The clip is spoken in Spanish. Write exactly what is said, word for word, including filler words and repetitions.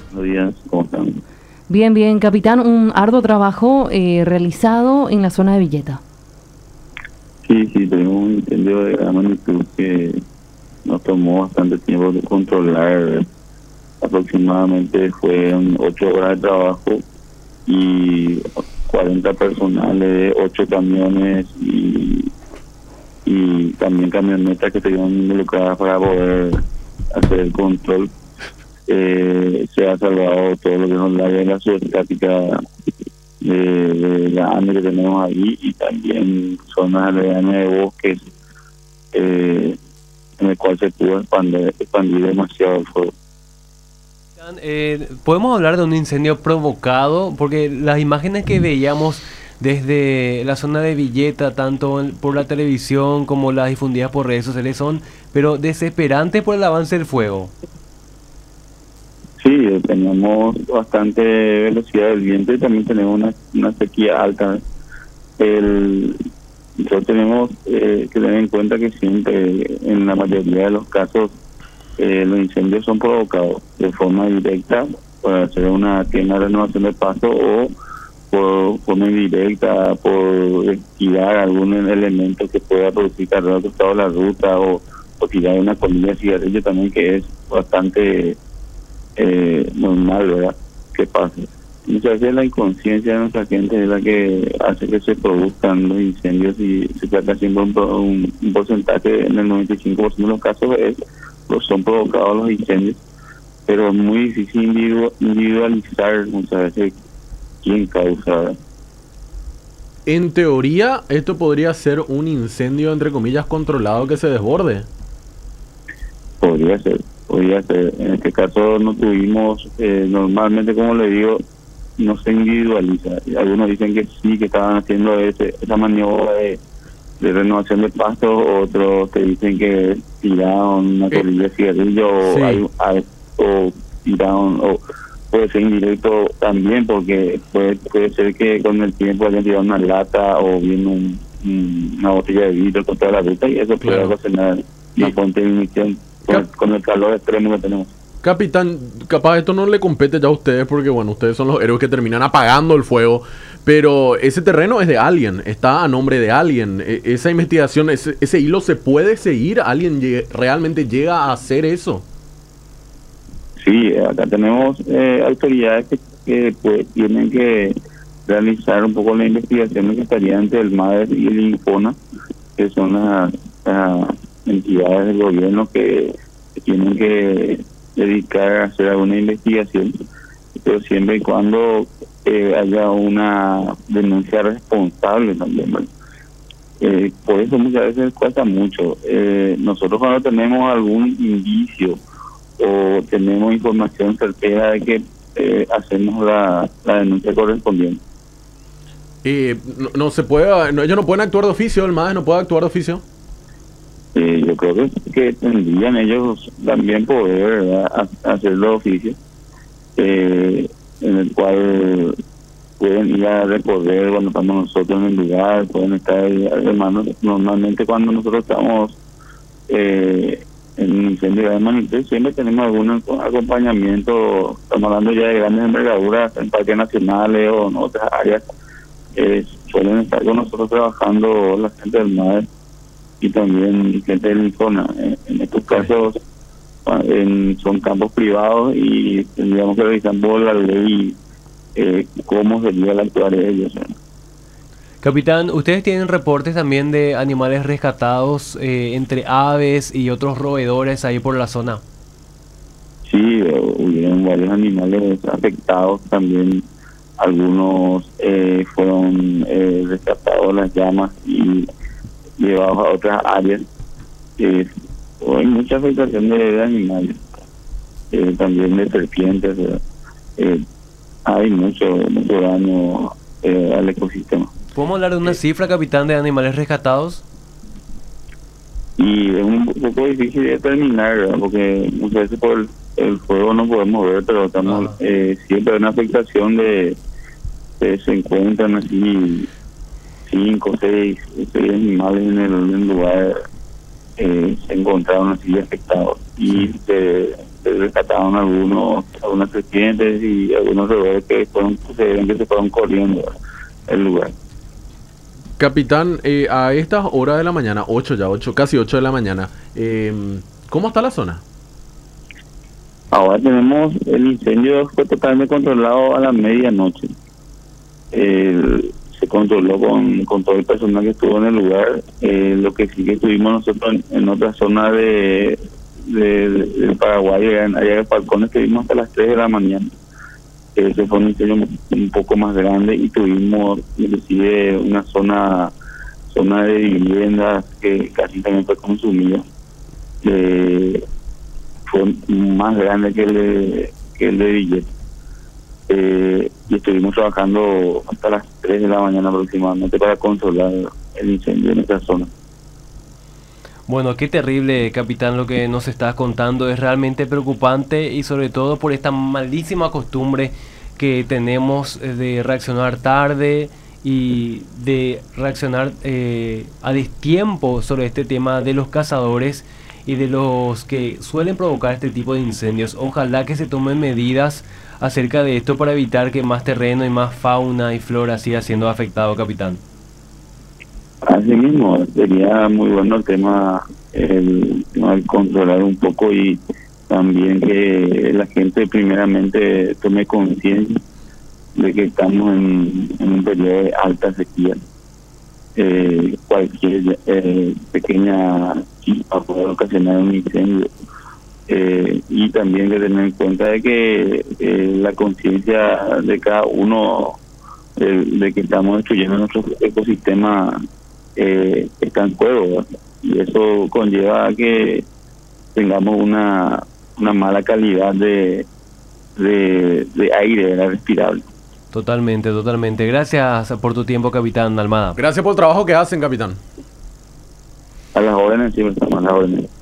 Buenos días, ¿cómo están? Bien, bien, capitán, un arduo trabajo eh, realizado en la zona de Villeta. Sí, sí, tenemos un incendio de gran magnitud que nos tomó bastante tiempo de controlar. Aproximadamente fueron ocho horas de trabajo y cuarenta personales, ocho camiones y, y también camionetas que se vieron involucradas para poder hacer el control. Eh, se ha salvado todo lo que es la área de la subacuática de, de la ANDE que tenemos ahí y también zonas aledañas de bosques eh, en el cual se pudo expandir, expandir demasiado el fuego. Eh, ¿podemos hablar de un incendio provocado? Porque las imágenes que veíamos desde la zona de Villeta, tanto en- por la televisión como las difundidas por redes sociales, son pero desesperantes por el avance del fuego. Sí, eh, teníamos bastante velocidad del viento y también tenemos una, una sequía alta. El, nosotros tenemos eh, que tener en cuenta que siempre, en la mayoría de los casos, eh, los incendios son provocados de forma directa por hacer una tienda de renovación de paso o por forma indirecta por tirar algún elemento que pueda producir carga al costado de la ruta o, o tirar una colilla de cigarrillo también, que es bastante eh, normal, ¿verdad? Que pase. Muchas veces la inconsciencia de nuestra gente es la que hace que se produzcan los incendios y se trata siempre un, pro- un, un porcentaje, en el noventa y cinco por ciento de los casos es, pues son provocados los incendios, pero es muy difícil individu- individualizar muchas veces quién causa, ¿verdad? En teoría, esto podría ser un incendio, entre comillas, controlado que se desborde. Podría ser, podría ser. En este caso no tuvimos, eh, normalmente, como le digo, no se individualiza. Y algunos dicen que sí, que estaban haciendo ese, esa maniobra de, de renovación de pastos, otros te dicen que tiraron una Eh, colilla de cigarrillo o, sí. hay, hay- o tiraron, o puede ser indirecto también, porque puede, puede ser que con el tiempo hayan tirado una lata o bien un, un- una botella de vidrio con toda la ruta y eso puede Claro. ocasionar una Y- fuente de ignición con, el- Cap- con el calor extremo que tenemos. Capitán, capaz esto no le compete ya a ustedes porque, bueno, ustedes son los héroes que terminan apagando el fuego, pero ese terreno es de alguien, está a nombre de alguien. E- esa investigación, ese, ese hilo se puede seguir, alguien lle- realmente llega a hacer eso. Sí, acá tenemos eh, autoridades que, que pues, tienen que realizar un poco la investigación que estaría entre el MADES y el INFONA, que son las, las entidades del gobierno que, que tienen que dedicar a hacer alguna investigación, pero siempre y cuando eh, haya una denuncia responsable también, ¿verdad? Eh, por eso muchas veces cuesta mucho. Eh, nosotros cuando tenemos algún indicio o tenemos información certera de que eh, hacemos la, la denuncia correspondiente. Eh, no, no se puede, no, ellos no pueden actuar de oficio, el MADES no puede actuar de oficio. Eh, yo creo que, que tendrían ellos también poder, ¿verdad?, ha- hacer los oficios, eh, en el cual pueden ir a recorrer cuando estamos nosotros en el lugar, pueden estar ahí, hermanos. Normalmente cuando nosotros estamos eh, en un incendio de magnitud, siempre tenemos algún ac- acompañamiento, estamos hablando ya de grandes envergaduras en parques nacionales o en otras áreas, eh, suelen estar con nosotros trabajando la gente del MADE y también gente del INCONA. En, en estos casos ah, en- son campos privados y tendríamos que revisar por la ley eh, cómo sería el actuar de ellos, ¿no? Capitán, ¿ustedes tienen reportes también de animales rescatados eh, entre aves y otros roedores ahí por la zona? Sí, eh, hubieron varios animales afectados también. Algunos eh, fueron eh, rescatados de las llamas y llevados a otras áreas. Eh, hay mucha afectación de, de animales, eh, también de serpientes, ¿verdad? Eh, hay mucho, mucho daño eh, al ecosistema. ¿Podemos hablar de una cifra, capitán, de animales rescatados? Y es un poco difícil de determinar, ¿verdad?, porque muchas veces por el, el fuego no podemos ver, pero estamos Ajá. eh, siempre hay una afectación de, de se encuentran así cinco, seis, seis animales en el, en el lugar, eh, se encontraron así afectados y se se rescataron algunos, algunas serpientes y algunos roedores que fueron, se ven que se fueron corriendo del lugar. Capitán, eh, a estas horas de la mañana, ocho ya, ocho, casi ocho de la mañana, eh, ¿cómo está la zona? Ahora tenemos, el incendio fue totalmente controlado a la medianoche. El, se controló con, con todo el personal que estuvo en el lugar. Eh, lo que sí que estuvimos nosotros en, en otra zona de, de, de, de Paraguay, allá de Falcón, estuvimos hasta las tres de la mañana. Ese fue un incendio un poco más grande y tuvimos inclusive una zona zona de viviendas que casi también fue consumida. Eh, fue más grande que el de, que el de Villeta. Eh, y estuvimos trabajando hasta las tres de la mañana aproximadamente para controlar el incendio en esta zona. Bueno, qué terrible, capitán, lo que nos estás contando. Es realmente preocupante y sobre todo por esta malísima costumbre que tenemos de reaccionar tarde y de reaccionar eh, a destiempo sobre este tema de los cazadores y de los que suelen provocar este tipo de incendios. Ojalá que se tomen medidas acerca de esto para evitar que más terreno y más fauna y flora siga siendo afectado, capitán. Así mismo, sería muy bueno el tema, el tema de controlar un poco y también que la gente primeramente tome conciencia de que estamos en, en un periodo de alta sequía. Eh, cualquier eh, pequeña chispa puede ocasionar un incendio. Eh, y también que tener en cuenta de que eh, la conciencia de cada uno de, de que estamos destruyendo nuestro ecosistema eh, está en juego, ¿verdad? Y eso conlleva a que tengamos una una mala calidad de de, de aire, ¿verdad? Respirable. Totalmente, totalmente. Gracias por tu tiempo, capitán Almada. Gracias por el trabajo que hacen, capitán. A las órdenes, sí, estamos a las órdenes.